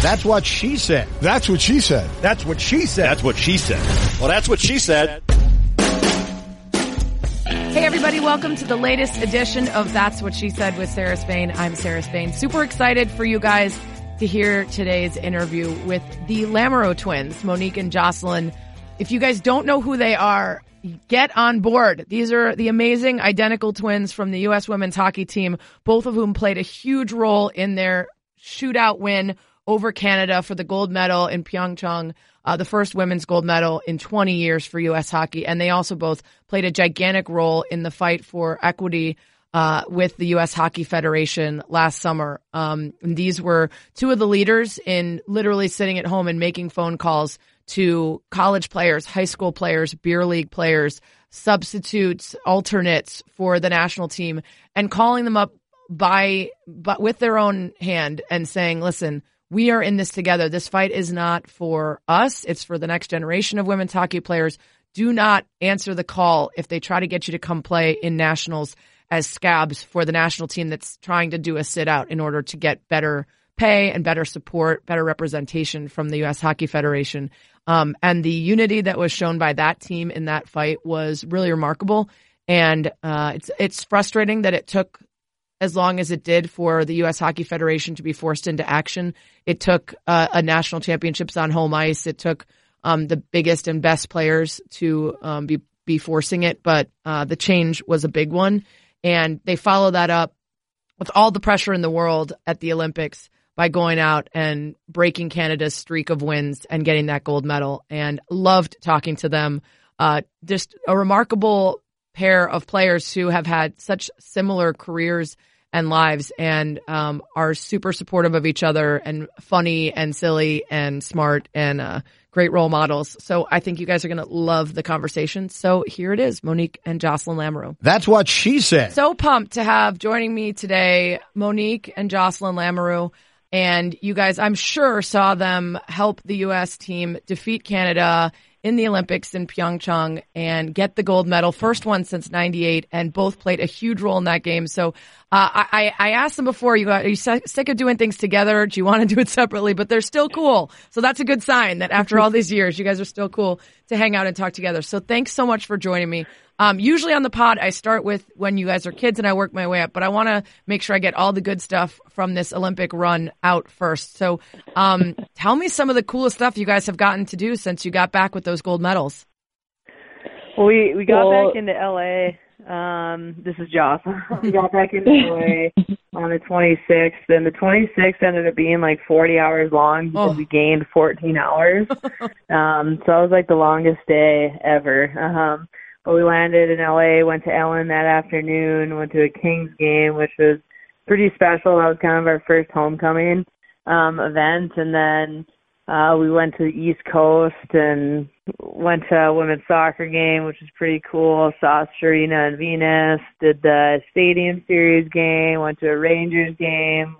That's what she said. That's what she said. That's what she said. That's what she said. Well, that's what she said. Hey, everybody. Welcome to the latest edition of That's What She Said with Sarah Spain. I'm Sarah Spain. Super excited for you guys to hear today's interview with the Lamoureux twins, Monique and Jocelyn. If you guys don't know who they are, get on board. These are the amazing identical twins from the U.S. women's hockey team, both of whom played a huge role in their shootout win over Canada for the gold medal in Pyeongchang, the first women's gold medal in 20 years for U.S. hockey. And they also both played a gigantic role in the fight for equity with the U.S. Hockey Federation last summer. And these were two of the leaders in literally sitting at home and making phone calls to college players, high school players, beer league players, substitutes, alternates for the national team, and calling them up but with their own hand and saying, listen, we are in this together. This fight is not for us. It's for the next generation of women's hockey players. Do not answer the call if they try to get you to come play in nationals as scabs for the national team that's trying to do a sit out in order to get better pay and better support, better representation from the U.S. Hockey Federation. And the unity that was shown by that team in that fight was really remarkable. And it's frustrating that it took as long as it did for the U.S. Hockey Federation to be forced into action. It took a national championships on home ice. It took the biggest and best players to be forcing it, but the change was a big one. And they follow that up with all the pressure in the world at the Olympics by going out and breaking Canada's streak of wins and getting that gold medal. And loved talking to them. Just a remarkable pair of players who have had such similar careers and lives and are super supportive of each other and funny and silly and smart and great role models. So I think you guys are going to love the conversation. So here it is, Monique and Jocelyn Lamoureux. That's what she said. So pumped to have joining me today, Monique and Jocelyn Lamoureux. And you guys, I'm sure, saw them help the U.S. team defeat Canada in the Olympics in Pyeongchang and get the gold medal, first one since '98, and both played a huge role in that game. So I asked them before, are you sick of doing things together? Do you want to do it separately? But they're still cool. So that's a good sign that after all these years, you guys are still cool to hang out and talk together. So thanks so much for joining me. Usually on the pod, I start with when you guys are kids and I work my way up, but I want to make sure I get all the good stuff from this Olympic run out first. So tell me some of the coolest stuff you guys have gotten to do since you got back with those gold medals. Well, we got back into LA. This is Jocelyn. We got back into LA on the 26th, and the 26th ended up being like 40 hours long because we gained 14 hours. So it was like the longest day ever. But we landed in LA, went to Ellen that afternoon, went to a Kings game, which was pretty special. That was kind of our first homecoming event. And then we went to the East Coast and went to a women's soccer game, which was pretty cool. Saw Serena and Venus, did the Stadium Series game, went to a Rangers game.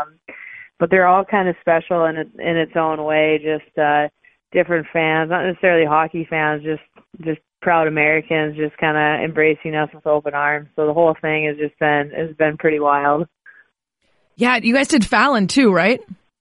But they're all kind of special in its own way, just different fans, not necessarily hockey fans, just proud Americans just kind of embracing us with open arms. So the whole thing has been pretty wild. Yeah, you guys did Fallon too, right?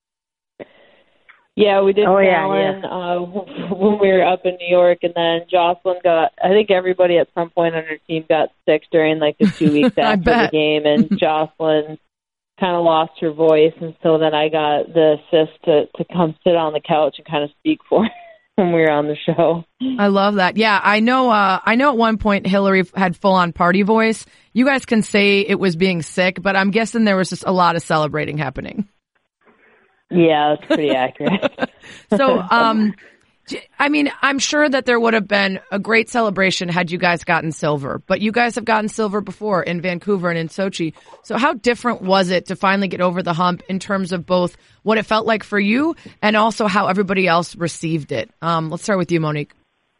Yeah, we did Fallon when we were up in New York, and then Jocelyn I think everybody at some point on her team got sick during like the 2 weeks after the game, and Jocelyn kind of lost her voice, and so then I got the assist to come sit on the couch and kind of speak for her when we were on the show. I love that. Yeah, I know at one point Hillary had full on party voice. You guys can say it was being sick, but I'm guessing there was just a lot of celebrating happening. Yeah, that's pretty accurate. So, I mean, I'm sure that there would have been a great celebration had you guys gotten silver, but you guys have gotten silver before in Vancouver and in Sochi. So how different was it to finally get over the hump in terms of both what it felt like for you and also how everybody else received it? Let's start with you, Monique.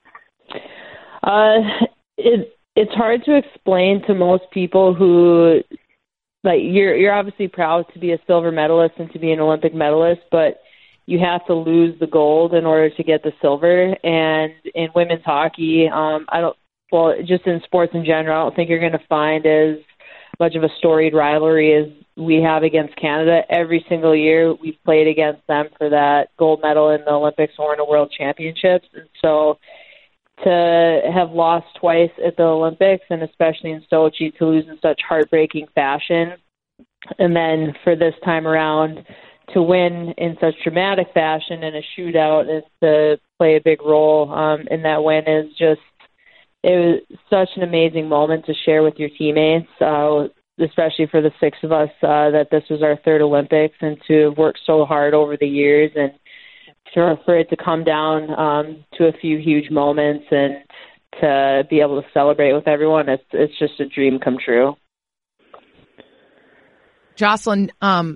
It's hard to explain to most people who, like, you're obviously proud to be a silver medalist and to be an Olympic medalist, but you have to lose the gold in order to get the silver. And in women's hockey, just in sports in general, I don't think you're going to find as much of a storied rivalry we have against Canada. Every single year we've played against them for that gold medal in the Olympics or in the World Championships. And so to have lost twice at the Olympics, and especially in Sochi, to lose in such heartbreaking fashion, and then for this time around to win in such dramatic fashion in a shootout and to play a big role in that win is just, it was such an amazing moment to share with your teammates, especially for the six of us, that this was our third Olympics, and to have worked so hard over the years, and for it to come down to a few huge moments and to be able to celebrate with everyone, it's just a dream come true. Jocelyn,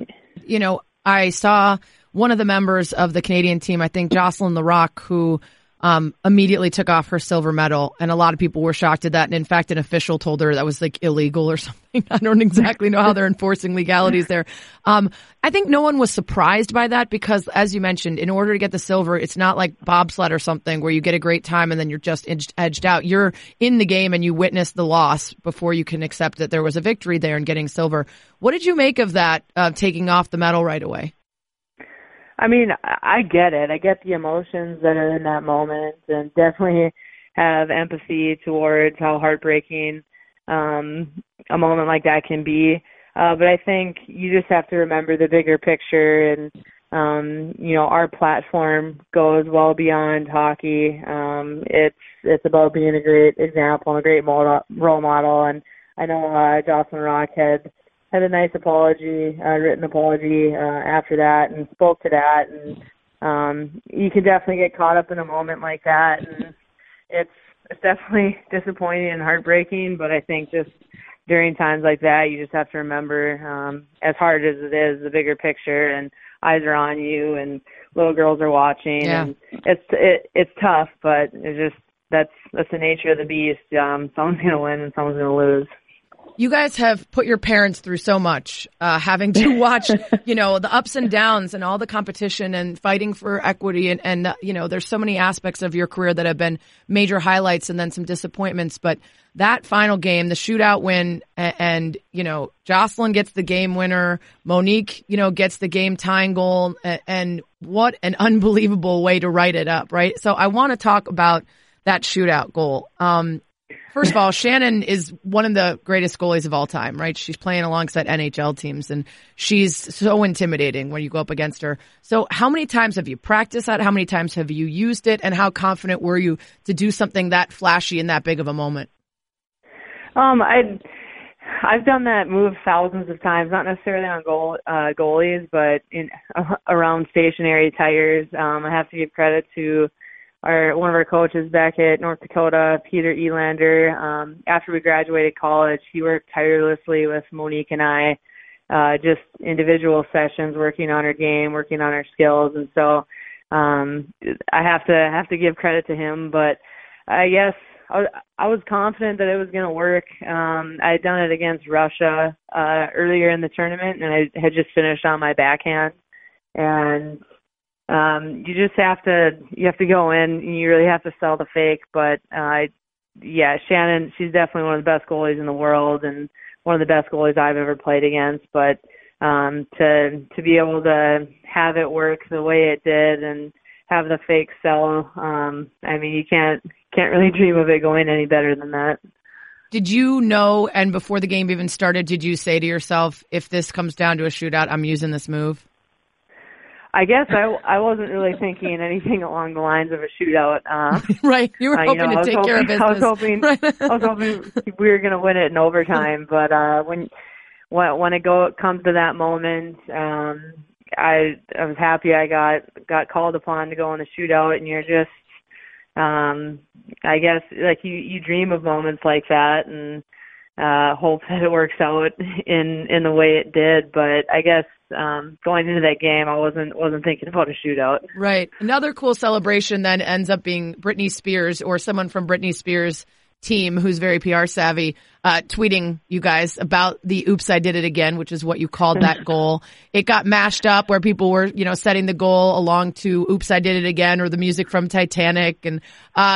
I saw one of the members of the Canadian team, I think Jocelyn Larocque, who immediately took off her silver medal, and a lot of people were shocked at that. And in fact, an official told her that was like illegal or something. I don't exactly know how they're enforcing legalities there. I think no one was surprised by that because, as you mentioned, in order to get the silver, it's not like bobsled or something where you get a great time and then you're just edged out. You're in the game and you witness the loss before you can accept that there was a victory there and getting silver. What did you make of that, taking off the medal right away? I mean, I get it. I get the emotions that are in that moment, and definitely have empathy towards how heartbreaking a moment like that can be. But I think you just have to remember the bigger picture, and our platform goes well beyond hockey. It's about being a great example and a great role model. And I know Jocelyn Larocque had a nice apology, written apology after that, and spoke to that. And you can definitely get caught up in a moment like that, and it's definitely disappointing and heartbreaking. But I think just during times like that, you just have to remember, as hard as it is, the bigger picture, and eyes are on you, and little girls are watching. Yeah. And it's tough, but it's just that's the nature of the beast. Someone's going to win and someone's going to lose. You guys have put your parents through so much, having to watch, the ups and downs and all the competition and fighting for equity. And there's so many aspects of your career that have been major highlights and then some disappointments. But that final game, the shootout win, and Jocelyn gets the game winner. Monique, gets the game tying goal. And what an unbelievable way to write it up, right? So I want to talk about that shootout goal. First of all, Shannon is one of the greatest goalies of all time, right? She's playing alongside NHL teams, and she's so intimidating when you go up against her. So how many times have you practiced that? How many times have you used it? And how confident were you to do something that flashy and that big of a moment? I've done that move thousands of times, not necessarily on goalies, but around stationary tires. I have to give credit to one of our coaches back at North Dakota, Peter Elander. After we graduated college, he worked tirelessly with Monique and I, just individual sessions, working on our game, working on our skills. And so I have to give credit to him. But I guess I was confident that it was going to work. I had done it against Russia earlier in the tournament, and I had just finished on my backhand. And you just have to go in and you really have to sell the fake. But Shannon, she's definitely one of the best goalies in the world and one of the best goalies I've ever played against. But to be able to have it work the way it did and have the fake sell, you can't really dream of it going any better than that. Did you know, and before the game even started, did you say to yourself, if this comes down to a shootout, I'm using this move? I guess I wasn't really thinking anything along the lines of a shootout. Right, you were hoping to take care of business. I was hoping we were going to win it in overtime. But when it comes to that moment, I was happy I got called upon to go in the shootout, and you're just, I guess, like you dream of moments like that and hope that it works out in the way it did. But I guess going into that game, I wasn't thinking about a shootout. Right. Another cool celebration then ends up being Britney Spears or someone from Britney Spears' team who's very PR savvy, tweeting you guys about the "Oops, I Did It Again," which is what you called that goal. It got mashed up where people were, setting the goal along to "Oops, I Did It Again" or the music from Titanic. And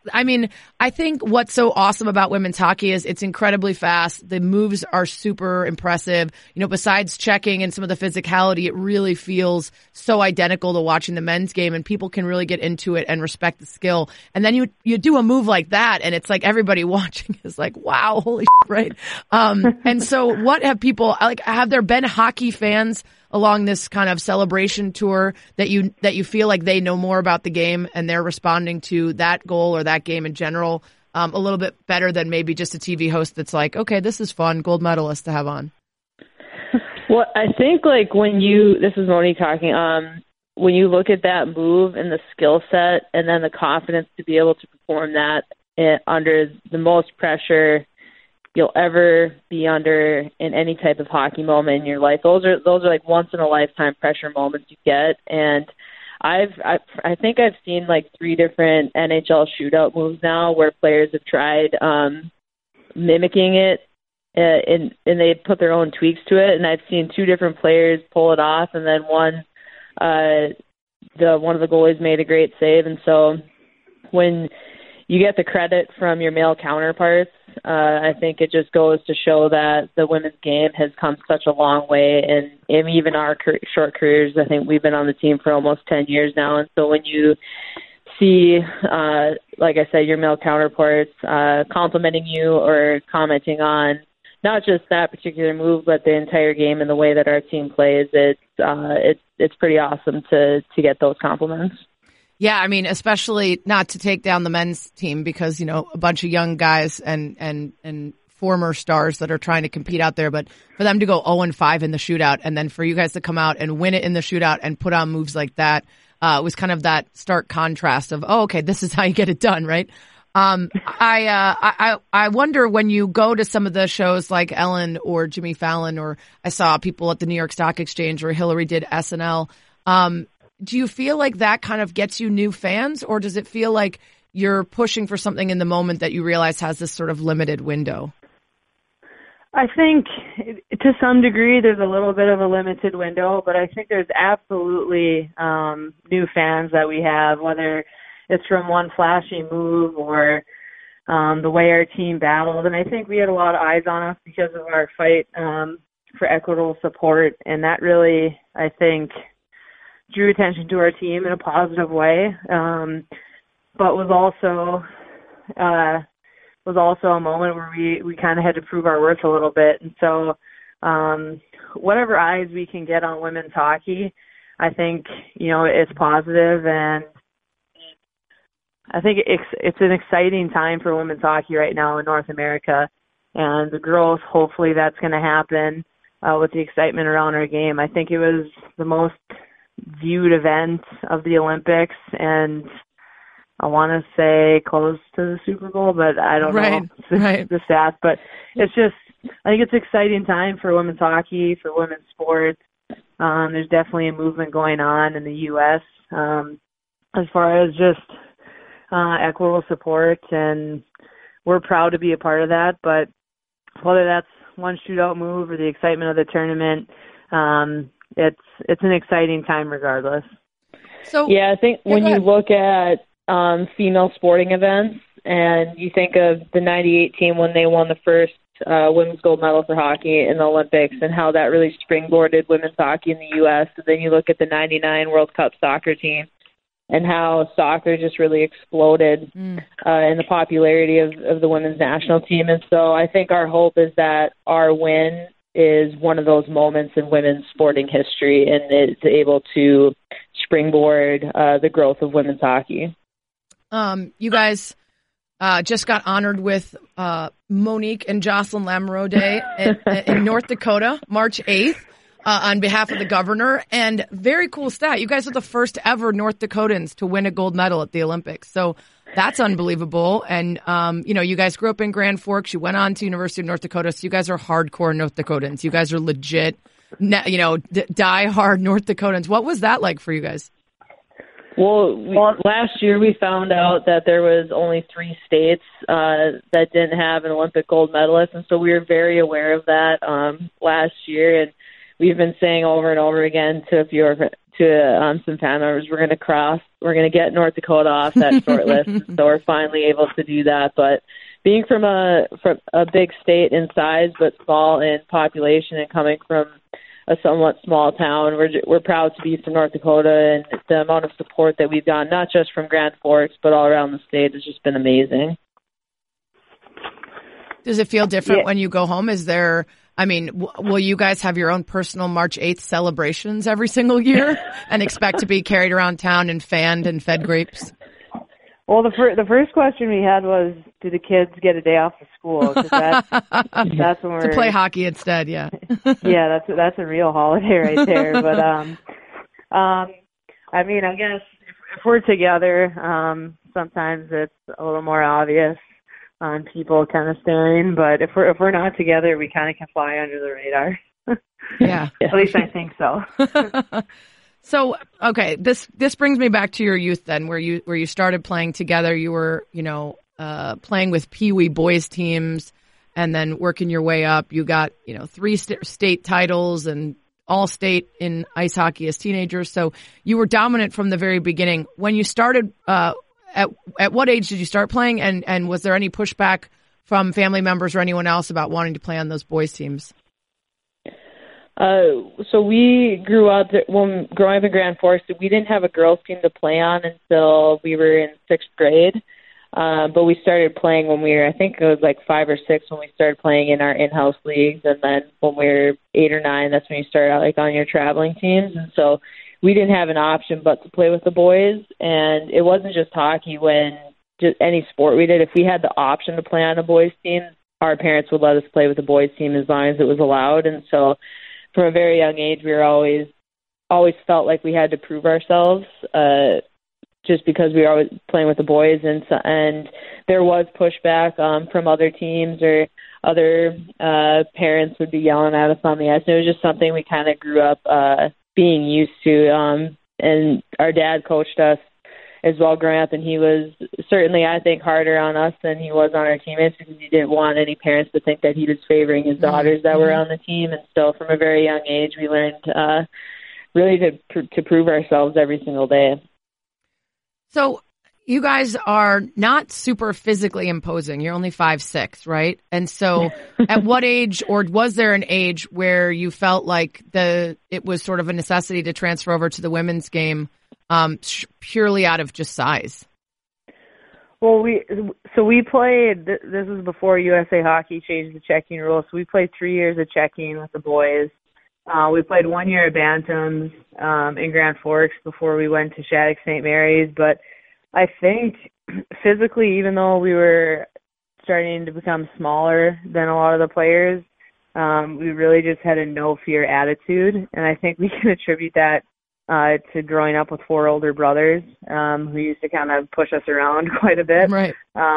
I mean, I think what's so awesome about women's hockey is it's incredibly fast. The moves are super impressive. You know, besides checking and some of the physicality, it really feels so identical to watching the men's game, and people can really get into it and respect the skill. And then you do a move like that, and it's like everybody watching is like, wow, holy shit, right? And so what have people, like, have there been hockey fans along this kind of celebration tour that you feel like they know more about the game and they're responding to that goal or that game in general a little bit better than maybe just a TV host that's like, okay, this is fun, gold medalist to have on? Well, I think like this is Monique talking, when you look at that move and the skill set and then the confidence to be able to perform that under the most pressure you'll ever be under in any type of hockey moment in your life. Those are like once in a lifetime pressure moments you get. And I think I've seen like 3 different NHL shootout moves now where players have tried mimicking it and they put their own tweaks to it. And I've seen 2 different players pull it off, and then one of the goalies made a great save. And so when you get the credit from your male counterparts, I think it just goes to show that the women's game has come such a long way, and even our short careers, I think we've been on the team for almost 10 years now. And so when you see, like I said, your male counterparts complimenting you or commenting on not just that particular move, but the entire game and the way that our team plays, it's pretty awesome to get those compliments. Yeah, I mean, especially not to take down the men's team because, you know, a bunch of young guys and former stars that are trying to compete out there, but for them to go 0-5 in the shootout and then for you guys to come out and win it in the shootout and put on moves like that was kind of that stark contrast of, oh, okay, this is how you get it done, right? I wonder when you go to some of the shows like Ellen or Jimmy Fallon, or I saw people at the New York Stock Exchange or Hillary did SNL, do you feel like that kind of gets you new fans, or does it feel like you're pushing for something in the moment that you realize has this sort of limited window? I think to some degree there's a little bit of a limited window, but I think there's absolutely new fans that we have, whether it's from one flashy move or the way our team battled. And I think we had a lot of eyes on us because of our fight for equitable support, and that really, I think, drew attention to our team in a positive way, but was also a moment where we kind of had to prove our worth a little bit. And so whatever eyes we can get on women's hockey, I think, you know, it's positive, and I think it's an exciting time for women's hockey right now in North America, and the girls, hopefully that's going to happen with the excitement around our game. I think it was the most viewed event of the Olympics, and I want to say close to the Super Bowl, but I don't know the stats. But it's just, I think it's an exciting time for women's hockey, for women's sports. There's definitely a movement going on in the U.S. As far as just equitable support, and we're proud to be a part of that. But whether that's one shootout move or the excitement of the tournament, it's an exciting time regardless. So yeah, I think when you look at female sporting events and you think of the 98 team when they won the first women's gold medal for hockey in the Olympics and how that really springboarded women's hockey in the U.S., and then you look at the 99 World Cup soccer team and how soccer just really exploded in the popularity of the women's national team. And so I think our hope is that our win is one of those moments in women's sporting history, and it's able to springboard the growth of women's hockey. You guys just got honored with Monique and Jocelyn Lamoureux Day in North Dakota, March 8th, on behalf of the governor. And very cool stat. You guys are the first ever North Dakotans to win a gold medal at the Olympics. So that's unbelievable. And, you guys grew up in Grand Forks. You went on to University of North Dakota. So you guys are hardcore North Dakotans. You guys are die-hard North Dakotans. What was that like for you guys? Well, last year we found out that there was only 3 states that didn't have an Olympic gold medalist, and so we were very aware of that last year. And we've been saying over and over again to a few of to some fan members, we're going to get North Dakota off that short list. So we're finally able to do that. But being from a big state in size but small in population and coming from a somewhat small town, we're proud to be from North Dakota, and the amount of support that we've gotten, not just from Grand Forks but all around the state, has just been amazing. Does it feel different when you go home? Will you guys have your own personal March 8th celebrations every single year and expect to be carried around town and fanned and fed grapes? Well, the first question we had was, do the kids get a day off of school? 'Cause that's when we're to play hockey instead. Yeah. Yeah, that's a real holiday right there. But I guess if we're together, sometimes it's a little more obvious on people kind of staring. But if we're not together, we kind of can fly under the radar. Yeah. At least I think so. So, okay, this brings me back to your youth then, where you started playing together. You were, playing with Pee Wee boys teams, and then working your way up. You got, 3 state titles and all state in ice hockey as teenagers. So you were dominant from the very beginning. When you started, at what age did you start playing? And was there any pushback from family members or anyone else about wanting to play on those boys teams? So we growing up in Grand Forks, we didn't have a girls team to play on until we were in 6th grade. But we started playing when we were, I think it was like 5 or 6 when we started playing in our in-house leagues. And then when we were 8 or 9, that's when you started out like on your traveling teams. And so we didn't have an option but to play with the boys. And it wasn't just hockey. When just any sport we did, if we had the option to play on a boys team, our parents would let us play with the boys team as long as it was allowed. And so from a very young age, we were always felt like we had to prove ourselves, just because we were always playing with the boys, and there was pushback from other teams, or other parents would be yelling at us on the ice. And it was just something we kind of grew up being used to, and our dad coached us as well growing up, and he was certainly, I think, harder on us than he was on our teammates, because he didn't want any parents to think that he was favoring his daughters that were on the team. And so from a very young age, we learned really to prove ourselves every single day. So you guys are not super physically imposing. You're only 5'6", right? And so at what age, or was there an age where you felt like it was sort of a necessity to transfer over to the women's game, purely out of just size? Well, we played, this was before USA Hockey changed the checking rules, so we played 3 years of checking with the boys. We played 1 year at Bantams in Grand Forks before we went to Shattuck St. Mary's. But I think physically, even though we were starting to become smaller than a lot of the players, we really just had a no-fear attitude. And I think we can attribute that to growing up with 4 older brothers who used to kind of push us around quite a bit. Right.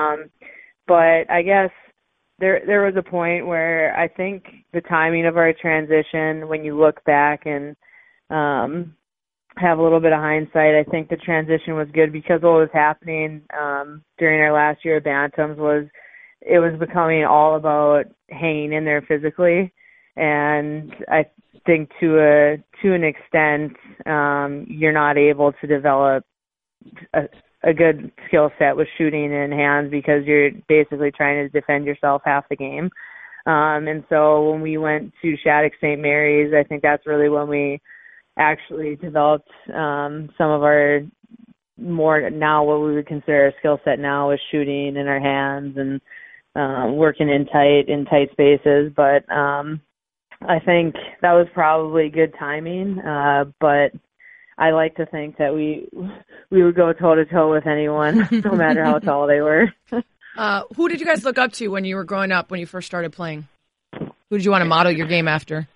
But I guess there was a point where I think the timing of our transition, when you look back and have a little bit of hindsight, I think the transition was good, because what was happening during our last year at Bantams was it was becoming all about hanging in there physically. And I think to an extent, you're not able to develop a good skill set with shooting in hands, because you're basically trying to defend yourself half the game. And so when we went to Shattuck St. Mary's, I think that's really when we actually developed some of our more, now what we would consider a skill set now, is shooting in our hands and working in tight spaces. But I think that was probably good timing, but I like to think that we would go toe-to-toe with anyone, no matter how tall they were. Who did you guys look up to when you were growing up, when you first started playing? Who did you want to model your game after?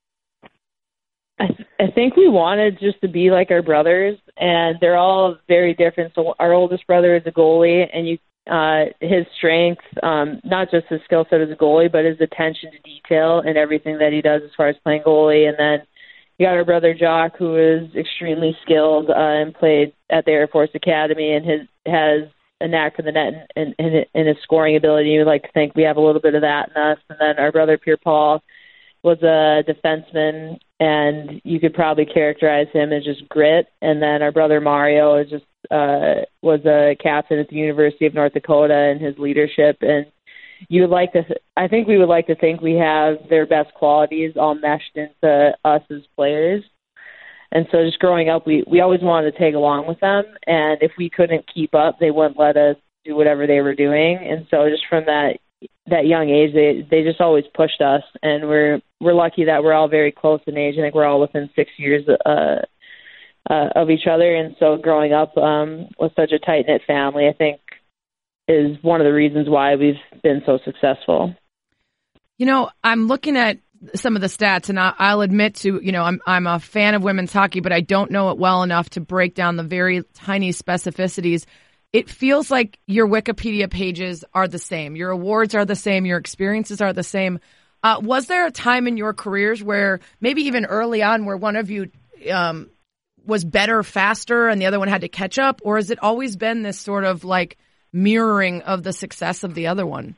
I think we wanted just to be like our brothers, and they're all very different. So our oldest brother is a goalie, and his strength, not just his skill set as a goalie, but his attention to detail and everything that he does as far as playing goalie. And then you got our brother Jock, who is extremely skilled and played at the Air Force Academy, and has a knack for the net and his scoring ability. We like to think we have a little bit of that in us. And then our brother Pierre Paul was a defenseman, and you could probably characterize him as just grit. And then our brother Mario is just was a captain at the University of North Dakota, and his leadership. And I think we would like to think we have their best qualities all meshed into us as players. And so just growing up, we always wanted to tag along with them. And if we couldn't keep up, they wouldn't let us do whatever they were doing. And so just from that young age, they just always pushed us. And we're lucky that we're all very close in age. I think we're all within 6 years of each other. And so growing up with such a tight-knit family, I think, is one of the reasons why we've been so successful. You know, I'm looking at some of the stats, and I'll admit to, you know, I'm a fan of women's hockey, but I don't know it well enough to break down the very tiny specificities. It feels like your Wikipedia pages are the same. Your awards are the same. Your experiences are the same. Was there a time in your careers where maybe even early on where one of you was better, faster, and the other one had to catch up? Or has it always been this sort of like mirroring of the success of the other one?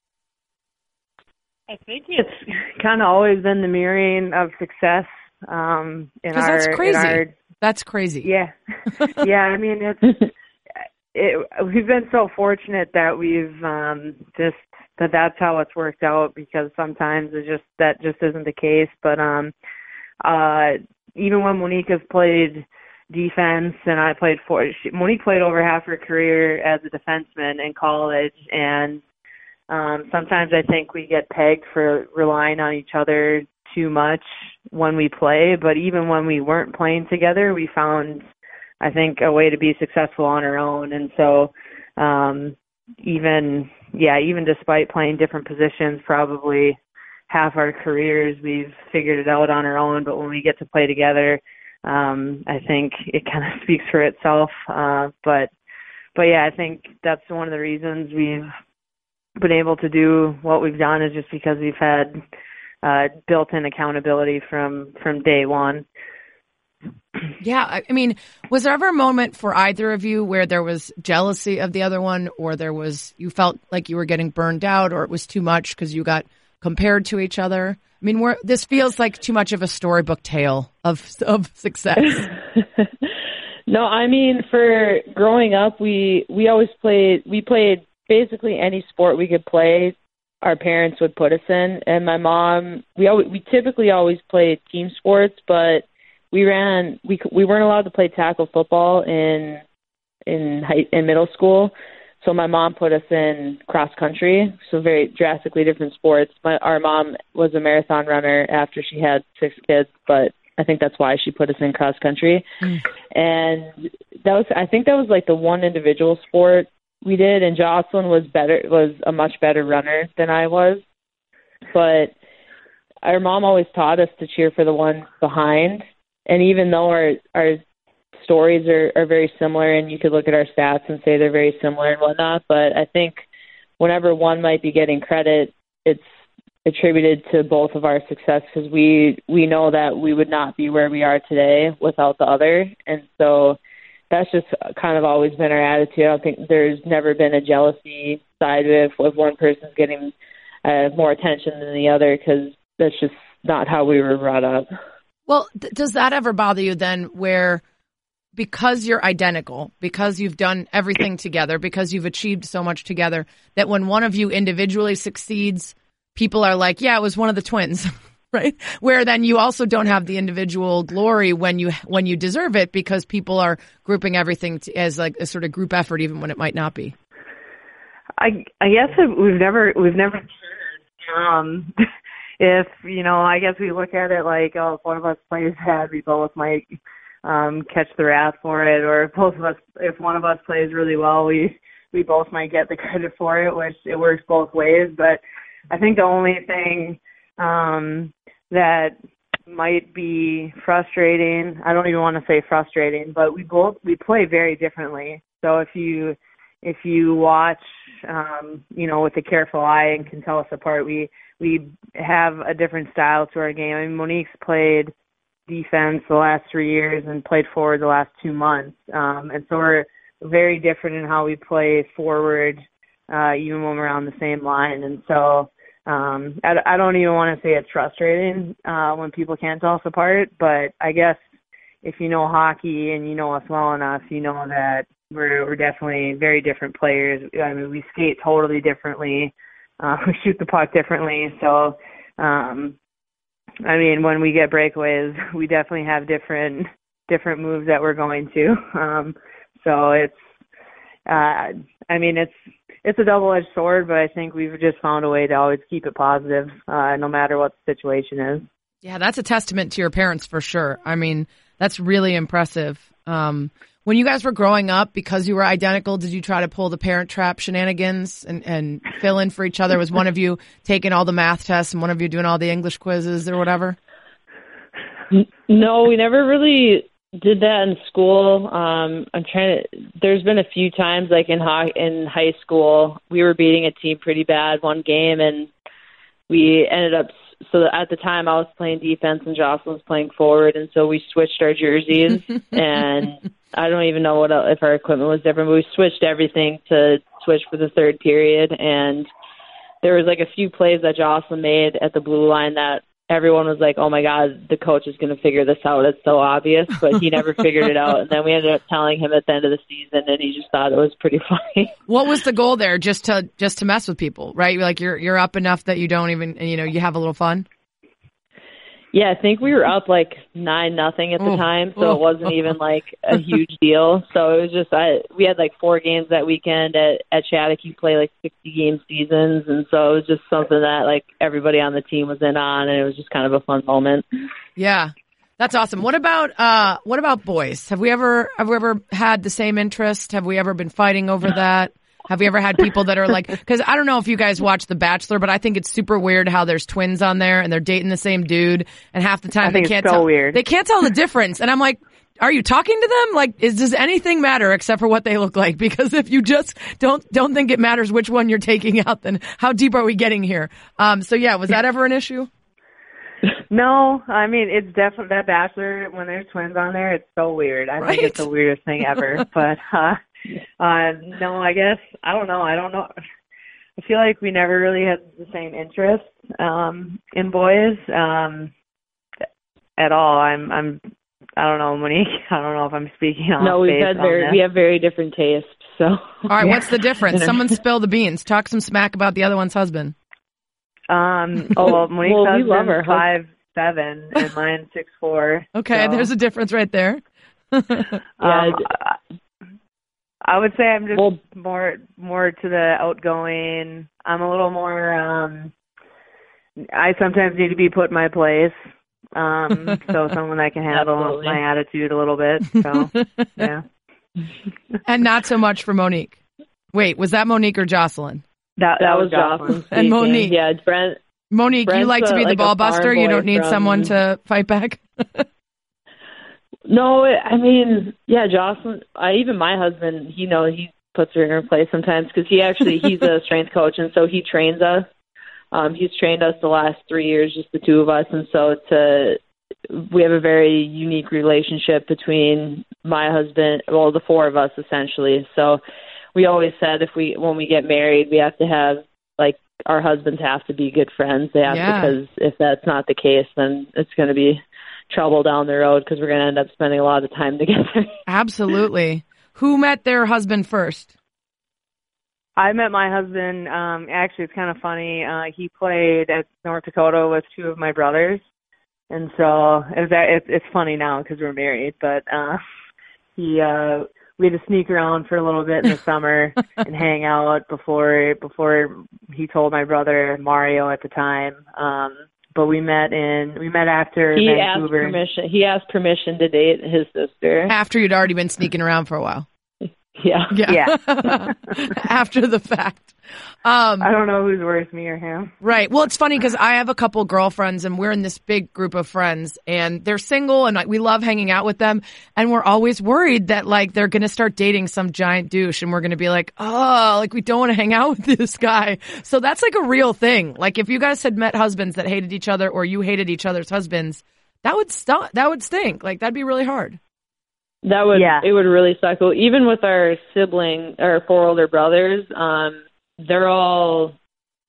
I think it's kind of always been the mirroring of success. That's crazy. That's crazy. Yeah. Yeah. I mean, we've been so fortunate that we've that's how it's worked out, because sometimes that just isn't the case. But even when Monique has played defense and I played Monique played over half her career as a defenseman in college, and sometimes I think we get pegged for relying on each other too much when we play, but even when we weren't playing together, we found, I think, a way to be successful on our own. And so even despite playing different positions, probably half our careers, we've figured it out on our own, but when we get to play together, I think it kind of speaks for itself. But yeah, I think that's one of the reasons we've been able to do what we've done, is just because we've had built-in accountability from day one. Yeah, I mean, was there ever a moment for either of you where there was jealousy of the other one, or you felt like you were getting burned out, or it was too much because you got compared to each other? I mean, this feels like too much of a storybook tale of success. No, I mean, for growing up, we played basically any sport we could play. Our parents would put us in, and my mom, we typically always played team sports, but we weren't allowed to play tackle football in middle school. So my mom put us in cross country, so very drastically different sports. Our mom was a marathon runner after she had 6 kids, but I think that's why she put us in cross country. And I think that was like the one individual sport we did, and Jocelyn was a much better runner than I was. But our mom always taught us to cheer for the one behind. And even though our stories are very similar, and you could look at our stats and say they're very similar and whatnot, but I think whenever one might be getting credit, it's attributed to both of our success, because we know that we would not be where we are today without the other. And so that's just kind of always been our attitude. I don't think there's never been a jealousy side of if one person's getting more attention than the other, because that's just not how we were brought up. Well, does that ever bother you then, where because you're identical, because you've done everything together, because you've achieved so much together, that when one of you individually succeeds, people are like, yeah, it was one of the twins, right? Where then you also don't have the individual glory when you deserve it, because people are grouping everything as like a sort of group effort, even when it might not be. I guess we've never if, I guess we look at it like, oh, if one of us plays bad, we both might catch the wrath for it, or if one of us plays really well, we both might get the credit for it, which it works both ways. But I think the only thing that might be frustrating, I don't even want to say frustrating, but we play very differently. So if you watch, with a careful eye and can tell us apart, we have a different style to our game. I mean, Monique's played defense the last 3 years and played forward the last 2 months. And so we're very different in how we play forward, even when we're on the same line. And so I don't even want to say it's frustrating when people can't tell us apart, but I guess if you know hockey and you know us well enough, you know that we're definitely very different players. I mean, we skate totally differently. We shoot the puck differently. So, I mean, when we get breakaways, we definitely have different moves that we're going to. So it's, I mean, it's a double-edged sword, but I think we've just found a way to always keep it positive, no matter what the situation is. Yeah, that's a testament to your parents for sure. I mean, that's really impressive. When you guys were growing up, because you were identical, did you try to pull the Parent Trap shenanigans and fill in for each other? Was one of you taking all the math tests and one of you doing all the English quizzes or whatever? No, we never really did that in school. There's been a few times, like in high school, we were beating a team pretty bad one game, and we ended up. So at the time, I was playing defense and Jocelyn was playing forward, and so we switched our jerseys. And I don't even know if our equipment was different, but we switched everything to switch for the third period. And there was like a few plays that Jocelyn made at the blue line that everyone was like, oh my God, the coach is going to figure this out. It's so obvious, but he never figured it out. And then we ended up telling him at the end of the season, and he just thought it was pretty funny. What was the goal there? Just to mess with people, right? Like you're up enough that you don't even, you have a little fun. Yeah, I think we were up like 9-0 at the time, so it wasn't even like a huge deal. So it was just we had like 4 games that weekend at Shattuck. You play like 60-game seasons, and so it was just something that like everybody on the team was in on, and it was just kind of a fun moment. Yeah, that's awesome. What about boys? Have we ever had the same interest? Have we ever been fighting over that? Have you ever had people that are like, because I don't know if you guys watch The Bachelor, but I think it's super weird how there's twins on there and they're dating the same dude, and half the time they can't tell. Weird. They can't tell the difference. And I'm like, are you talking to them? Like, does anything matter except for what they look like? Because if you just don't think it matters which one you're taking out, then how deep are we getting here? So yeah, was that ever an issue? No, I mean, it's definitely that Bachelor, when there's twins on there, it's so weird. I think it's the weirdest thing ever. But, no, I guess, I don't know. I feel like we never really had the same interest, in boys, at all. I don't know, Monique. I don't know if I'm speaking on No, we have very different tastes, so. All right, what's the difference? Someone spill the beans. Talk some smack about the other one's husband. Monique's husband's 5'7", and mine's 6'4". Okay, so. There's a difference right there. I would say I'm just more to the outgoing. I'm a little more. I sometimes need to be put in my place. So someone that can handle my attitude a little bit. So yeah. And not so much for Monique. Wait, was that Monique or Jocelyn? That was Jocelyn. And Monique. Yeah, Monique, Brent's you like to be the ball buster? You don't need someone to fight back? No, I mean, yeah, Jocelyn, even my husband, he puts her in her place sometimes because he's a strength coach, and so he trains us. He's trained us the last 3 years, just the two of us, and so we have a very unique relationship between my husband, well, the four of us essentially. So we always said when we get married, we have to have, like, our husbands have to be good friends. They have because if that's not the case, then it's going to be trouble down the road because we're going to end up spending a lot of time together. Absolutely. Who met their husband first? I met my husband. Actually, it's kind of funny. He played at North Dakota with 2 of my brothers, and so it's funny now because we're married. But we had to sneak around for a little bit in the summer and hang out before he told my brother Mario at the time. But we met after Vancouver. He asked permission to date his sister after you'd already been sneaking around for a while. Yeah. After the fact. I don't know who's worse, me or him. Right. Well, it's funny because I have a couple girlfriends and we're in this big group of friends and they're single and we love hanging out with them. And we're always worried that like they're going to start dating some giant douche and we're going to be like, oh, like we don't want to hang out with this guy. So that's like a real thing. Like if you guys had met husbands that hated each other or you hated each other's husbands, that would stink. Like that'd be really hard. It would really suck. Well, even with our 4 older brothers, they're all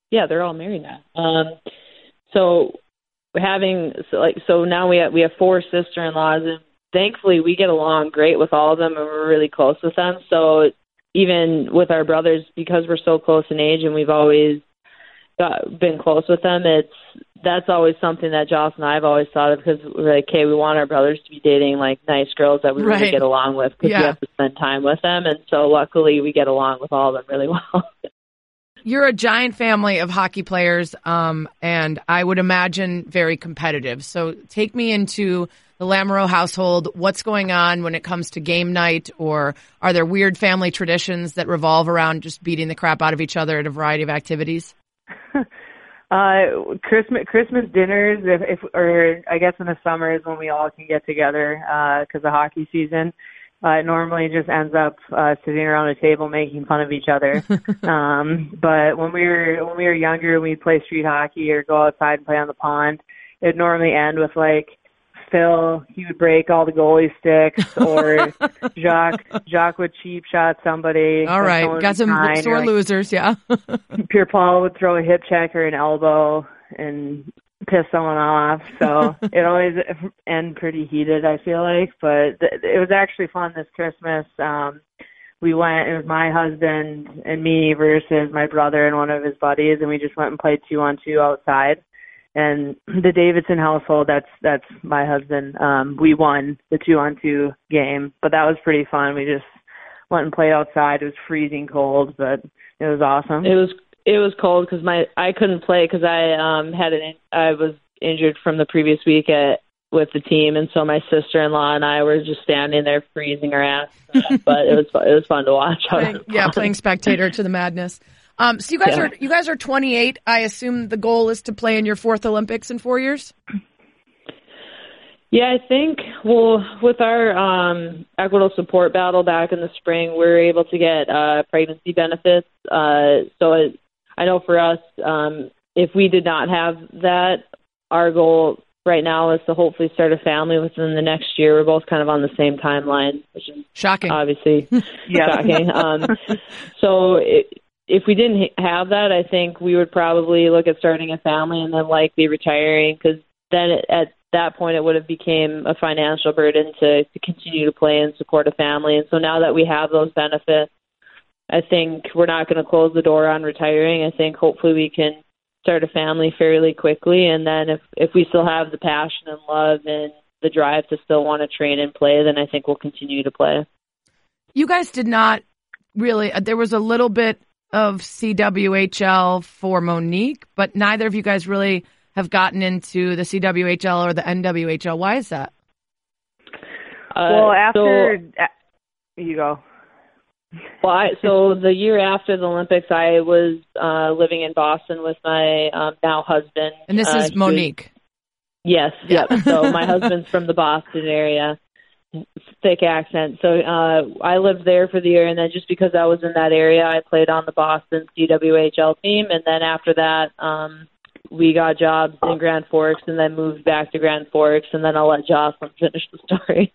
Yeah, they're all married now. So now we have 4 sister-in-laws, and thankfully we get along great with all of them, and we're really close with them. So even with our brothers, because we're so close in age and we've always been close with them, that's always something that Joss and I have always thought of, because we're like, hey, we want our brothers to be dating like nice girls that we really get along with, because we have to spend time with them. And so luckily we get along with all of them really well. You're a giant family of hockey players, and I would imagine very competitive. So take me into the Lamoureux household. What's going on when it comes to game night, or are there weird family traditions that revolve around just beating the crap out of each other at a variety of activities? Christmas dinners, or I guess in the summers when we all can get together because of hockey season. It normally just ends up sitting around a table making fun of each other. But when we were younger, we'd play street hockey or go outside and play on the pond. It'd normally end with like Phil, he would break all the goalie sticks, or Jacques would cheap shot somebody. All right, got some sore losers, yeah. Pierre Paul would throw a hip check or an elbow and piss someone off. So it always end pretty heated, I feel like. But it was actually fun this Christmas. We went, it was my husband and me versus my brother and one of his buddies, and we just went and played 2-on-2 outside. And the Davidson household, that's my husband. We won the 2-on-2 game, but that was pretty fun. We just went and played outside. It was freezing cold, but it was awesome. It was cold because I couldn't play because I was injured from the previous week with the team, and so my sister-in-law and I were just standing there freezing our ass. But it was fun to watch. Playing spectator to the madness. So you guys are 28. I assume the goal is to play in your 4th Olympics in 4 years? Yeah, I think, with our equitable support battle back in the spring, we're able to get pregnancy benefits. So I know for us, if we did not have that, our goal right now is to hopefully start a family within the next year. We're both kind of on the same timeline, which is shocking. Obviously shocking. So if we didn't have that, I think we would probably look at starting a family and then likely retiring, because then at that point it would have became a financial burden to continue to play and support a family. And so now that we have those benefits, I think we're not going to close the door on retiring. I think hopefully we can start a family fairly quickly. And then if we still have the passion and love and the drive to still want to train and play, then I think we'll continue to play. You guys did not really, there was a little bit of CWHL for Monique, but neither of you guys really have gotten into the CWHL or the NWHL. Why is that? You go. Well, so the year after the Olympics, I was living in Boston with my now husband. And this is Monique. Yes, yeah. So my husband's from the Boston area. Thick accent. So I lived there for the year, and then just because I was in that area, I played on the Boston CWHL team. And then after that, we got jobs in Grand Forks and then moved back to Grand Forks, and then I'll let Jocelyn finish the story.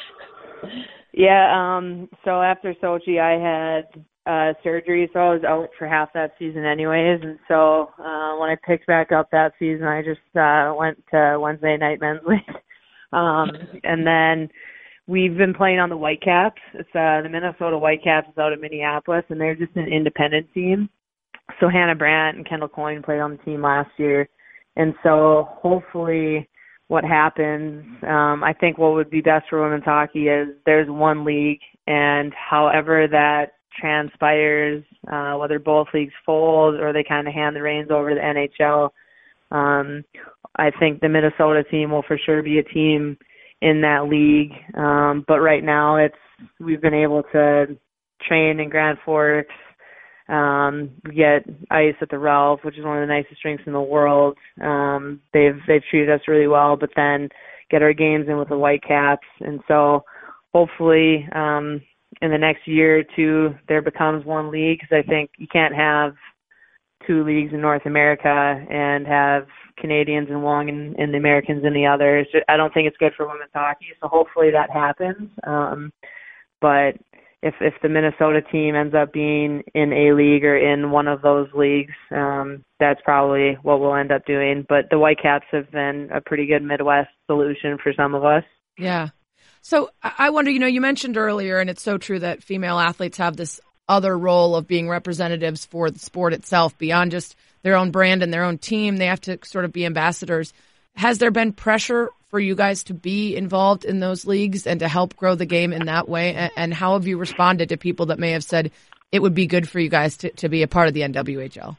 Yeah, so after Sochi, I had surgery, so I was out for half that season anyways. And so when I picked back up that season, I just went to Wednesday night men's league. And then we've been playing on the Whitecaps. It's the Minnesota Whitecaps is out of Minneapolis, and they're just an independent team. So Hannah Brandt and Kendall Coyne played on the team last year. And so hopefully what happens, I think what would be best for women's hockey is there's one league, and however that transpires, whether both leagues fold or they kind of hand the reins over to the NHL, I think the Minnesota team will for sure be a team in that league. But right now we've been able to train in Grand Forks, get ice at the Ralph, which is one of the nicest rinks in the world. They've treated us really well, but then get our games in with the Whitecaps. And so hopefully in the next year or two there becomes one league, because I think you can't have two leagues in North America and have Canadians in one and the Americans in the other. I don't think it's good for women's hockey, so hopefully that happens. But if the Minnesota team ends up being in A League or in one of those leagues, that's probably what we'll end up doing. But the Whitecaps have been a pretty good Midwest solution for some of us. Yeah. So I wonder, you mentioned earlier, and it's so true that female athletes have this other role of being representatives for the sport itself beyond just their own brand and their own team. They have to sort of be ambassadors. Has there been pressure for you guys to be involved in those leagues and to help grow the game in that way? And how have you responded to people that may have said it would be good for you guys to be a part of the NWHL?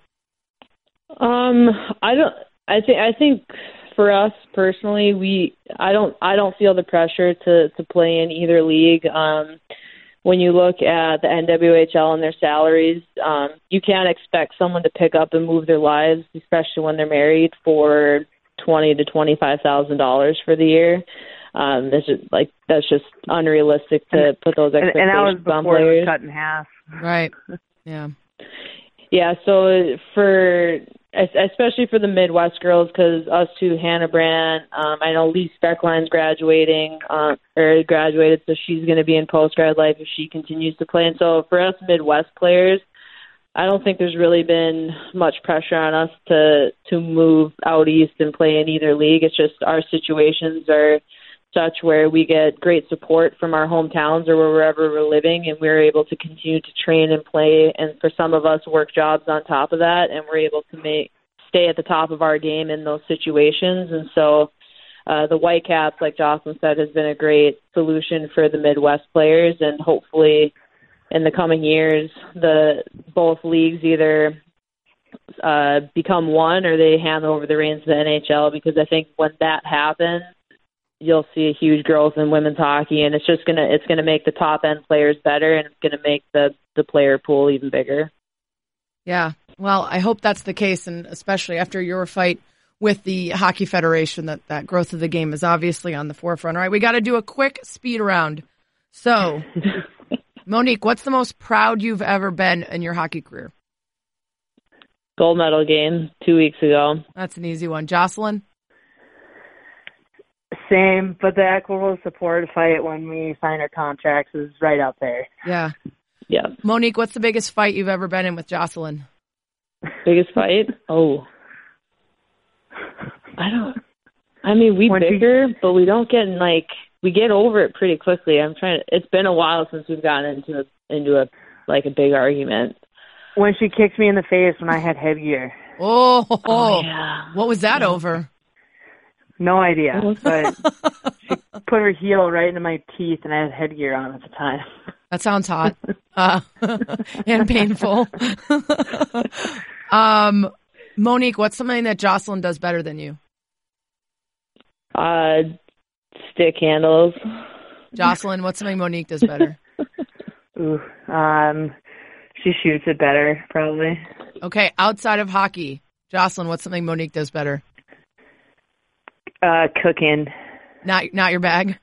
I think for us personally, I don't feel the pressure to play in either league. When you look at the NWHL and their salaries, you can't expect someone to pick up and move their lives, especially when they're married, for $20,000 to $25,000 for the year. That's just unrealistic to put those expectations and that was before on players. It was cut in half. Right. Yeah. Yeah. So especially for the Midwest girls, because us two, Hannah Brandt, I know Lee Speckline's graduated, so she's going to be in post-grad life if she continues to play. And so for us Midwest players, I don't think there's really been much pressure on us to move out east and play in either league. It's just our situations are such where we get great support from our hometowns or wherever we're living, and we're able to continue to train and play. And for some of us, work jobs on top of that, and we're able to stay at the top of our game in those situations. And so the Whitecaps, like Jocelyn said, has been a great solution for the Midwest players, and hopefully in the coming years, both leagues either become one or they hand over the reins to the NHL, because I think when that happens, you'll see a huge growth in women's hockey, and it's gonna make the top end players better, and it's gonna make the player pool even bigger. Yeah, well, I hope that's the case, and especially after your fight with the Hockey Federation, that growth of the game is obviously on the forefront. All right, we got to do a quick speed round. So, Monique, what's the most proud you've ever been in your hockey career? Gold medal game 2 weeks ago. That's an easy one. Jocelyn? Same, but the equitable support fight when we sign our contracts is right up there. Yeah. Yeah. Monique, what's the biggest fight you've ever been in with Jocelyn? Biggest fight? Oh. We bicker, but we don't get we get over it pretty quickly. It's been a while since we've gotten into a big argument. When she kicked me in the face when I had headgear. Oh yeah. What was that over? No idea, but she put her heel right into my teeth, and I had headgear on at the time. That sounds hot and painful. Monique, what's something that Jocelyn does better than you? Stick handles. Jocelyn, what's something Monique does better? Ooh, she shoots it better, probably. Okay, outside of hockey, Jocelyn, what's something Monique does better? Cooking. Not your bag?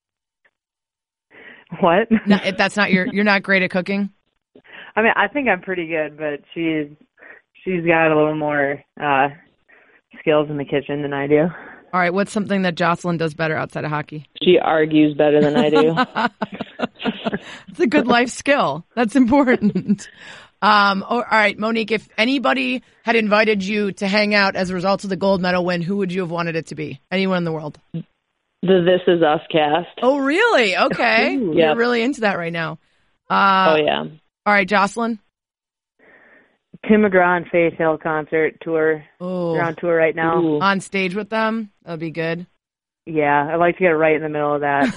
What? No, that's not you're not great at cooking? I think I'm pretty good, but she's got a little more skills in the kitchen than I do. All right, what's something that Jocelyn does better outside of hockey? She argues better than I do. It's a good life skill. That's important. All right, Monique, if anybody had invited you to hang out as a result of the gold medal win, who would you have wanted it to be? Anyone in the world? The This Is Us cast. Oh, really? Okay. Yep. You're really into that right now. Oh, yeah. All right, Jocelyn? Tim McGraw and Faith Hill concert tour. Oh. They're on tour right now. Ooh. On stage with them? That would be good. Yeah, I'd like to get right in the middle of that.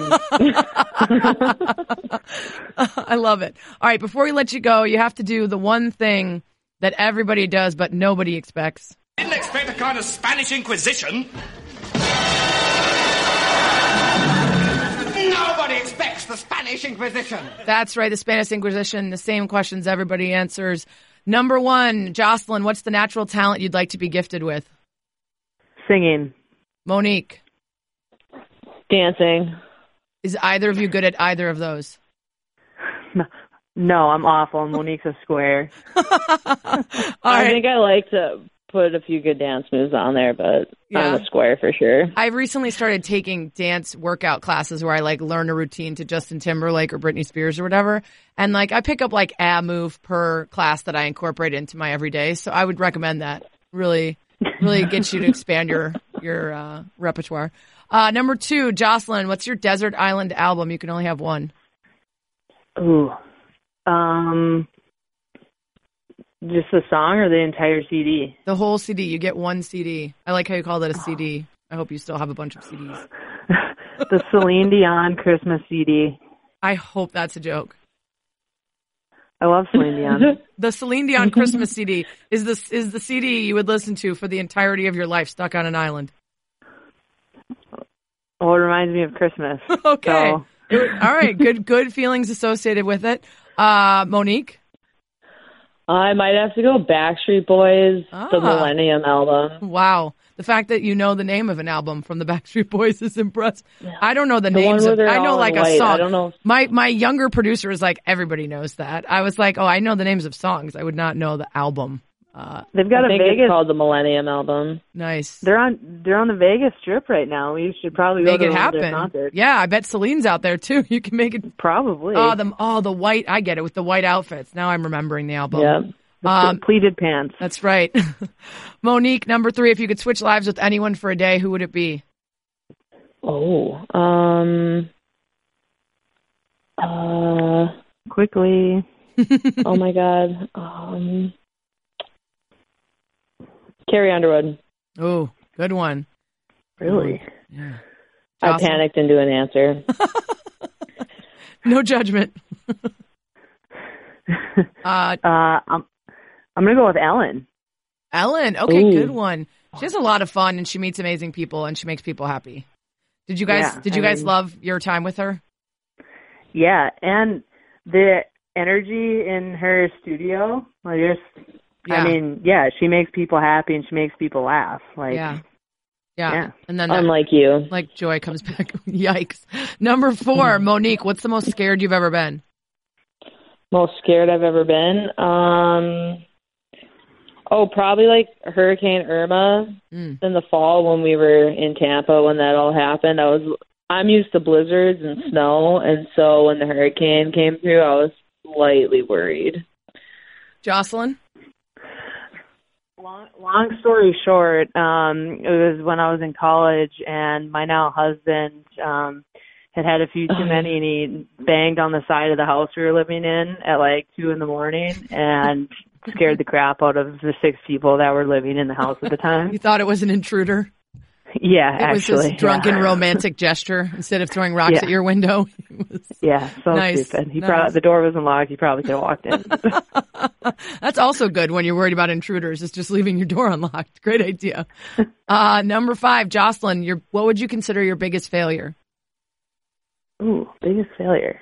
I love it. All right, before we let you go, you have to do the one thing that everybody does but nobody expects. Didn't expect a kind of Spanish Inquisition. Nobody expects the Spanish Inquisition. That's right, the Spanish Inquisition, the same questions everybody answers. Number one, Jocelyn, what's the natural talent you'd like to be gifted with? Singing. Monique? Dancing. Is either of you good at either of those? No, I'm awful. Monique's a square. I think I like to put a few good dance moves on there, but I'm a square for sure. I recently started taking dance workout classes where I like learn a routine to Justin Timberlake or Britney Spears or whatever. And like I pick up like a move per class that I incorporate into my everyday. So I would recommend that. Really gets you to expand your repertoire. Number 2, Jocelyn, what's your desert island album? You can only have one. Ooh. Just the song or the entire CD? The whole CD. You get one CD. I like how you call that a CD. I hope you still have a bunch of CDs. The Celine Dion Christmas CD. I hope that's a joke. I love Celine Dion. The Celine Dion Christmas CD is the CD you would listen to for the entirety of your life stuck on an island. Well, it reminds me of Christmas. Okay. So. All right. Good feelings associated with it. Monique? I might have to go Backstreet Boys, the Millennium album. Wow. The fact that you know the name of an album from the Backstreet Boys is impressive. I don't know the names of I know like a song. I don't know. My younger producer is like, everybody knows that. I was like, I know the names of songs. I would not know the album. They've got it's called the Millennium album. Nice. They're on the Vegas Strip right now. We should probably make go it to happen. Their concert. Yeah, I bet Celine's out there too. You can make it probably. The white. I get it with the white outfits. Now I'm remembering the album. Yeah, pleated pants. That's right. Monique, number 3. If you could switch lives with anyone for a day, who would it be? Quickly. Oh my God. Carrie Underwood. Oh, good one. Really? Yeah. I panicked into an answer. No judgment. I'm going to go with Ellen. Ellen. Okay, Ooh. Good one. She has a lot of fun and she meets amazing people and she makes people happy. Did you guys love your time with her? Yeah, and the energy in her studio, she makes people happy and she makes people laugh. Yeah. And then unlike you. Like joy comes back. Yikes. Number 4, Monique, what's the most scared you've ever been? Most scared I've ever been? Probably like Hurricane Irma in the fall when we were in Tampa when that all happened. I'm used to blizzards and snow, and so when the hurricane came through, I was slightly worried. Jocelyn? Long story short, it was when I was in college, and my now husband had a few too many, and he banged on the side of the house we were living in at like 2 a.m. and scared the crap out of the 6 people that were living in the house at the time. You thought it was an intruder? Yeah, actually. It was this drunken romantic gesture instead of throwing rocks at your window. Nice. Stupid. The door wasn't locked. He probably could have walked in. That's also good when you're worried about intruders. It's just leaving your door unlocked. Great idea. Number 5, Jocelyn, what would you consider your biggest failure? Ooh, biggest failure.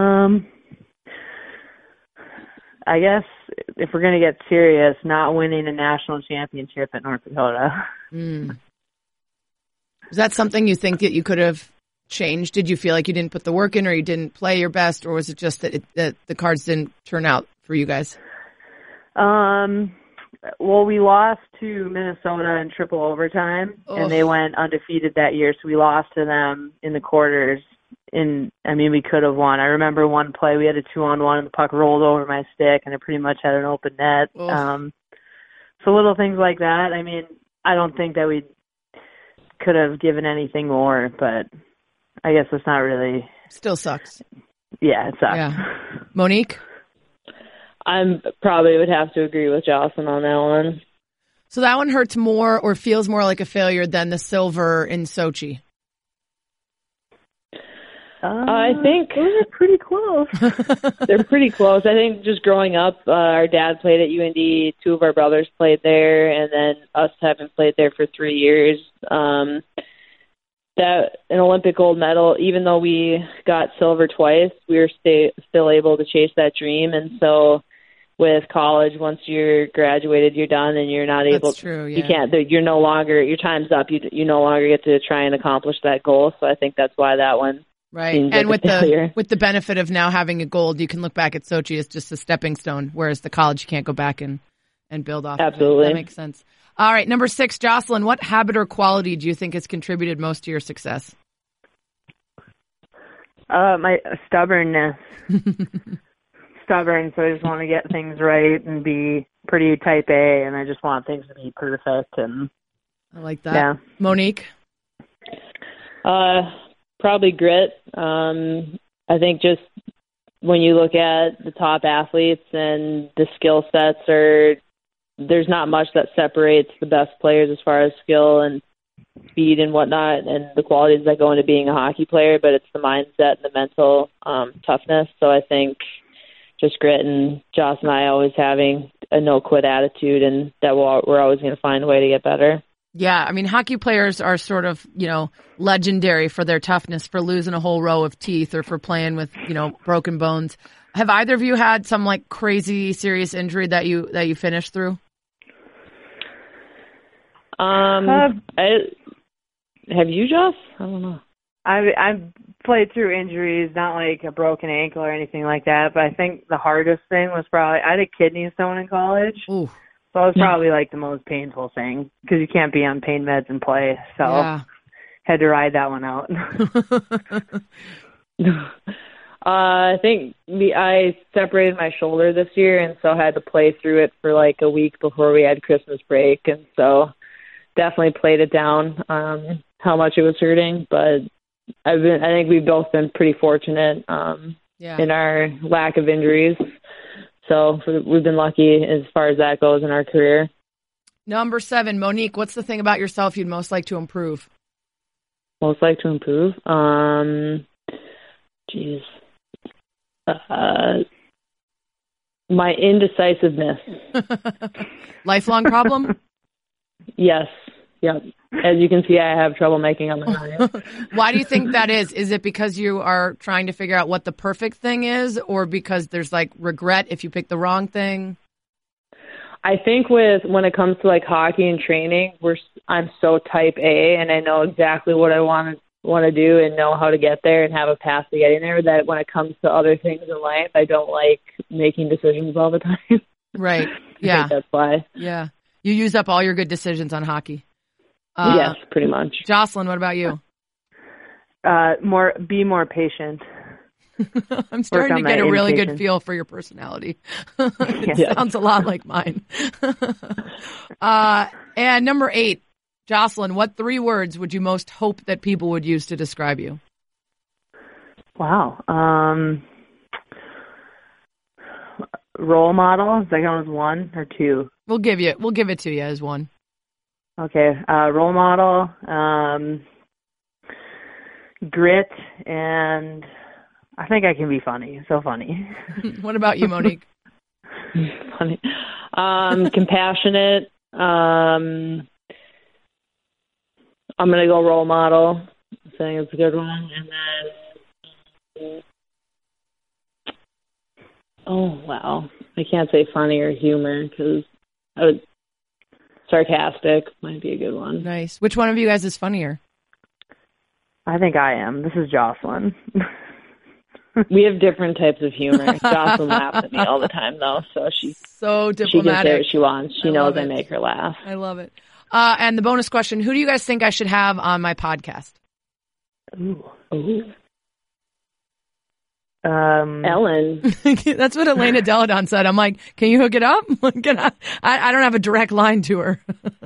I guess if we're going to get serious, not winning a national championship at North Dakota. Is that something you think that you could have changed? Did you feel like you didn't put the work in or you didn't play your best, or was it just that the cards didn't turn out for you guys? Well, we lost to Minnesota in triple overtime, and they went undefeated that year, so we lost to them in the quarters. We could have won. I remember one play, we had a 2-on-1, and the puck rolled over my stick, and it pretty much had an open net. So little things like that. I don't think that we could have given anything more, but I guess it's not really. Still sucks. Yeah, it sucks. Yeah. Monique? I probably would have to agree with Jocelyn on that one. So that one hurts more or feels more like a failure than the silver in Sochi? I think those are pretty close. They're pretty close. I think just growing up, our dad played at UND. 2 of our brothers played there, and then us having played there for 3 years. That an Olympic gold medal, even though we got silver twice, we were still able to chase that dream. And so with college, once you're graduated, you're done, and you're not able. That's true, yeah. You can't. You're no longer. Your time's up. You no longer get to try and accomplish that goal. So I think that's why that one. Right. And with the benefit of now having a gold, you can look back at Sochi as just a stepping stone, whereas the college you can't go back and build off. Absolutely. That makes sense. All right, number 6, Jocelyn, what habit or quality do you think has contributed most to your success? My stubbornness. Stubborn, so I just want to get things right and be pretty type A, and I just want things to be perfect. And I like that. Yeah. Monique? Probably grit. I think just when you look at the top athletes and the skill sets, there's not much that separates the best players as far as skill and speed and whatnot and the qualities that go into being a hockey player, but it's the mindset and the mental toughness. So I think just grit, and Joss and I always having a no-quit attitude, and that we're always going to find a way to get better. Yeah, I mean, hockey players are sort of, legendary for their toughness, for losing a whole row of teeth or for playing with, broken bones. Have either of you had some like crazy serious injury that you finished through? Have you, Joss? I don't know. I've played through injuries, not like a broken ankle or anything like that, but I think the hardest thing was probably I had a kidney stone in college. Ooh. So it was probably like the most painful thing because you can't be on pain meds and play. So had to ride that one out. I think I separated my shoulder this year, and so I had to play through it for like a week before we had Christmas break, and so definitely played it down how much it was hurting. But I think we've both been pretty fortunate in our lack of injuries. So we've been lucky as far as that goes in our career. Number 7, Monique, what's the thing about yourself you'd most like to improve? Most like to improve? My indecisiveness. Lifelong problem? Yes. Yep. As you can see, I have trouble making up my mind. Why do you think that is? Is it because you are trying to figure out what the perfect thing is, or because there's like regret if you pick the wrong thing? I think when it comes to like hockey and training, I'm so type A, and I know exactly what I want to do and know how to get there and have a path to getting there, that when it comes to other things in life, I don't like making decisions all the time. Right. Yeah. I think that's why. Yeah. You use up all your good decisions on hockey. Yes, pretty much. Jocelyn, what about you? Be more patient. I'm starting to get a really good feel for your personality. Sounds a lot like mine. And number 8, Jocelyn, what 3 words would you most hope that people would use to describe you? Wow. Role model, is that count as 1 or 2? We'll give it to you as 1. Okay. Role model, grit, and I think I can be funny. So funny. What about you, Monique? Funny. Compassionate. I'm going to go role model. I think it's a good one. And then, I can't say funny or humor because sarcastic might be a good one. Nice. Which one of you guys is funnier? I think I am. This is Jocelyn. We have different types of humor. Jocelyn laughs at me all the time, though, so she's so diplomatic. She gets what she wants. She knows I make her laugh. I love it. And the bonus question: who do you guys think I should have on my podcast? Ooh. Ellen. That's what Elena Deladon said. I'm like, can you hook it up? I don't have a direct line to her.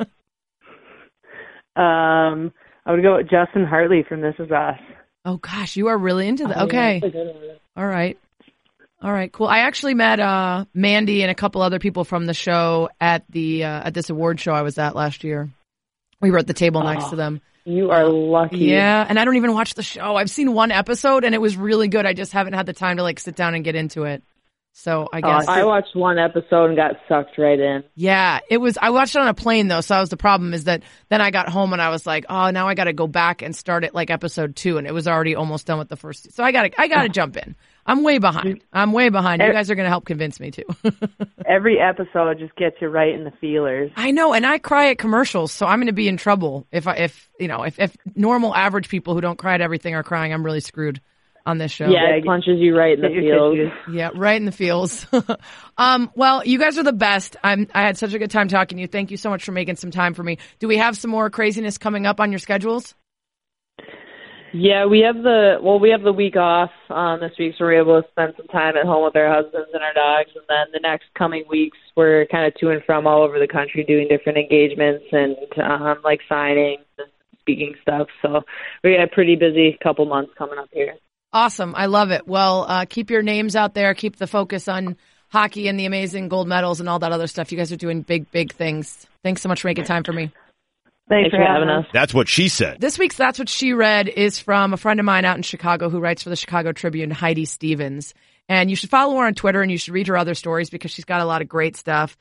I would go with Justin Hartley from This Is Us. Oh gosh, you are really into that. Okay. All right, cool. I actually met Mandy and a couple other people from the show at this award show I was at last year. We were at the table next to them. You are lucky. Yeah, and I don't even watch the show. I've seen one episode and it was really good. I just haven't had the time to like sit down and get into it. So I guess I watched one episode and got sucked right in. Yeah, it was. I watched it on a plane though, so that was the problem. Is that then I got home and I was like, oh, now I got to go back and start at like episode 2, and it was already almost done with the first. So I got to jump in. I'm way behind. You guys are going to help convince me too. Every episode just gets you right in the feelers. I know, and I cry at commercials, so I'm going to be in trouble if normal average people who don't cry at everything are crying. I'm really screwed. on this show. Yeah, it punches you right in the feels. Yeah, right in the feels. Well, you guys are the best. I had such a good time talking to you. Thank you so much for making some time for me. Do we have some more craziness coming up on your schedules? Yeah, we have the week off this week, so we're able to spend some time at home with our husbands and our dogs. And then the next coming weeks, we're kind of to and from all over the country doing different engagements and like signings and speaking stuff. So we got a pretty busy couple months coming up here. Awesome. I love it. Well, keep your names out there. Keep the focus on hockey and the amazing gold medals and all that other stuff. You guys are doing big, big things. Thanks so much for making time for me. Thanks for having us. That's what she said. This week's That's What She Read is from a friend of mine out in Chicago who writes for the Chicago Tribune, Heidi Stevens. And you should follow her on Twitter and you should read her other stories because she's got a lot of great stuff.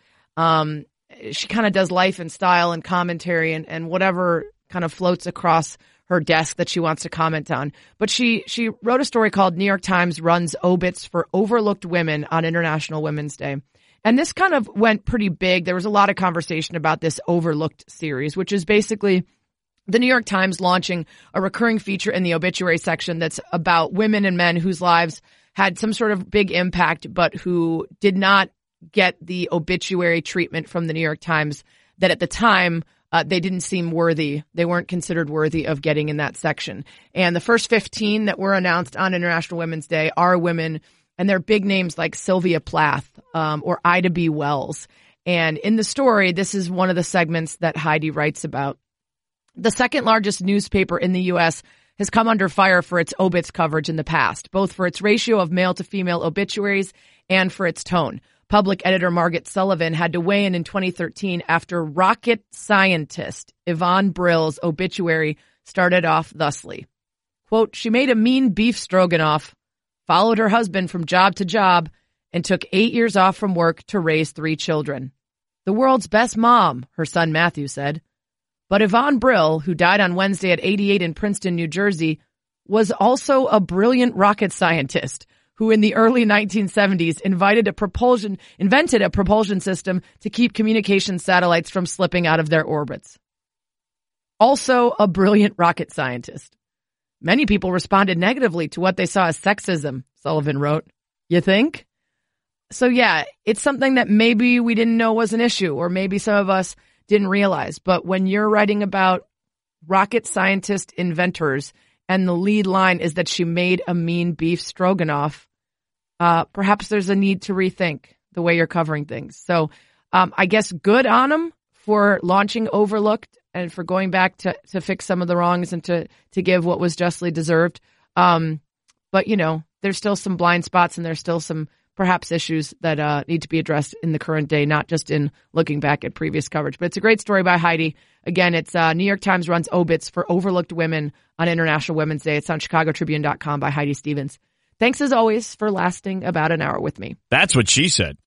She kind of does life and style and commentary and whatever kind of floats across her desk that she wants to comment on. But she wrote a story called New York Times Runs Obits for Overlooked Women on International Women's Day. And this kind of went pretty big. There was a lot of conversation about this Overlooked series, which is basically the New York Times launching a recurring feature in the obituary section that's about women and men whose lives had some sort of big impact, but who did not get the obituary treatment from the New York Times that at the time they didn't seem worthy. They weren't considered worthy of getting in that section. And the first 15 that were announced on International Women's Day are women, and they're big names like Sylvia Plath or Ida B. Wells. And in the story, this is one of the segments that Heidi writes about. The second largest newspaper in the U.S. has come under fire for its obits coverage in the past, both for its ratio of male to female obituaries and for its tone. Public editor Margaret Sullivan had to weigh in 2013 after rocket scientist Yvonne Brill's obituary started off thusly. Quote, she made a mean beef stroganoff, followed her husband from job to job, and took 8 years off from work to raise 3 children. The world's best mom, her son Matthew said. But Yvonne Brill, who died on Wednesday at 88 in Princeton, New Jersey, was also a brilliant rocket scientist who in the early 1970s invented a propulsion system to keep communication satellites from slipping out of their orbits. Also a brilliant rocket scientist. Many people responded negatively to what they saw as sexism, Sullivan wrote. You think? So yeah, it's something that maybe we didn't know was an issue, or maybe some of us didn't realize. But when you're writing about rocket scientist inventors and the lead line is that she made a mean beef stroganoff, perhaps there's a need to rethink the way you're covering things. So I guess good on them for launching Overlooked and for going back to fix some of the wrongs and to give what was justly deserved. But, you know, there's still some blind spots and there's still some perhaps issues that need to be addressed in the current day, not just in looking back at previous coverage. But it's a great story by Heidi. Again, it's New York Times Runs Obits for Overlooked Women on International Women's Day. It's on ChicagoTribune.com by Heidi Stevens. Thanks as always for lasting about an hour with me. That's what she said.